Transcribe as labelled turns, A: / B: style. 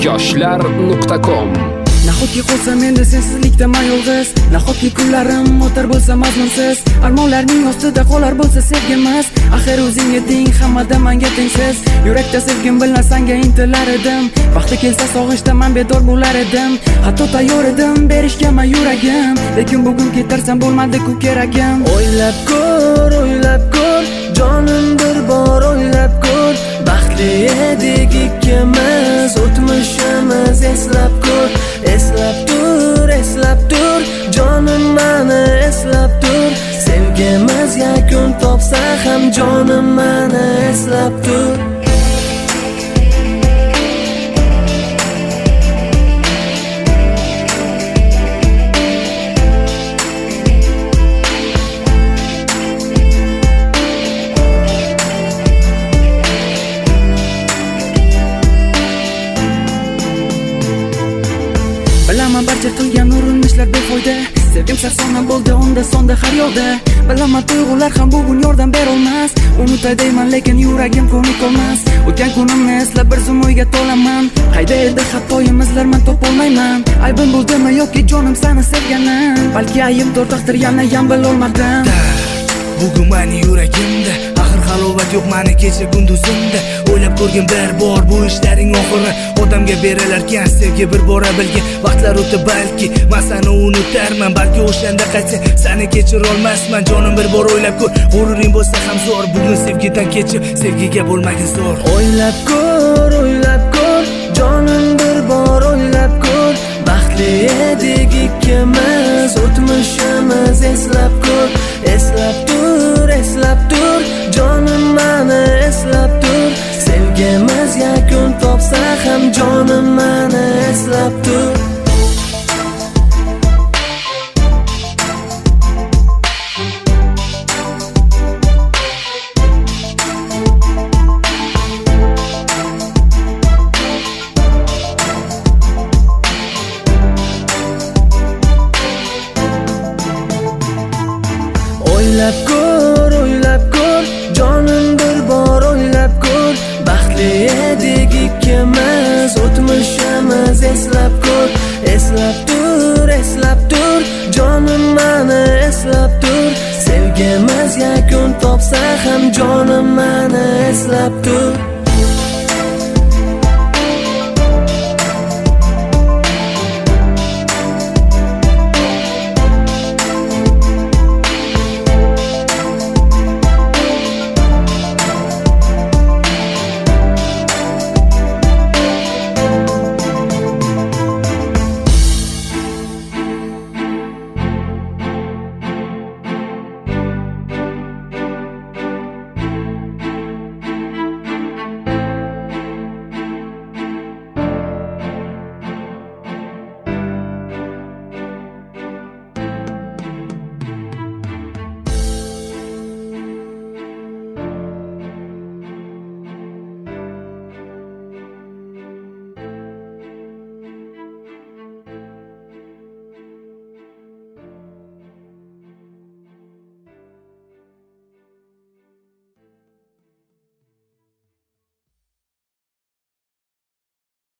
A: yoshlar.com.
B: Nahotki qolsam endi sensizlikda men yolg'iz, nahotki kunlarim o'tar bo'lsa mazmunsiz, armonlarning ostida qolar bo'lsa sevgimiz, axir o'zing eding hammada menga tengsiz, yurakda sevgim bilan senga intilar edim, vaqti kelsa sog'inchda men bedor bo'lar edim, hatto tayyor edim berishga men yuragim, lekin bugun ketarsan bo'lmadi-ku keragim. O'ylab ko'r, jonim bir bor o'ylab ko'r, baxtli edik ikkimiz, o'tmishimiz eslab ko'r. Eslab tur, jonim meni eslab tur, sevgimiz yakun topsa ham jonim meni eslab tur. Bilaman barcha qilgan urinishlar befoyda, sevgim sarsona bo'ldi onda sonda har yoqda. Bilaman tuyg'ular ham bugun yordam berolmas, unutay deyman lekin yuragim ko'nikolmas. O'tgan kunimni eslab bir zum o'yga tolaman, qayda edi xatoyimizlar men topolmayman. Aybim bo'ldimi yoki jonim seni sevganim, balki aybdor taqdir yana ham bilolmadim.
C: Bugun meni yuragimda axir halovat yo'q meni kecha kunduzimda. O'ylab ko'rgin bir bor bu ishlaring oxiri, odamga berilarkan sevgi bir bora bilgin. Vaqtlar o'tib balki men seni unutarman, balki o'shanda qaytsa seni kechira olmasman. Jonim bir bor o'ylab ko'r, g'ururing bo'lsa ham zo'r, bugun sevgidan kechib sevgiga bo'lmagin zo'r.
B: O'ylab ko'r, jonim bir bor o'ylab ko'r, baxtli edik ikkimiz, o'tmishimiz eslab ko'r. Eslab tur, jonim meni eslab tur, sevgimiz yakun topsa ham jonim meni eslab tur. O'ylab ko'r, jonim bir bor o'ylab ko'r, baxtli edik ikkimiz, o'tmishimiz eslab ko'r. Eslab tur, jonim meni eslab tur, sevgimiz yakun topsa ham jonim meni eslab tur.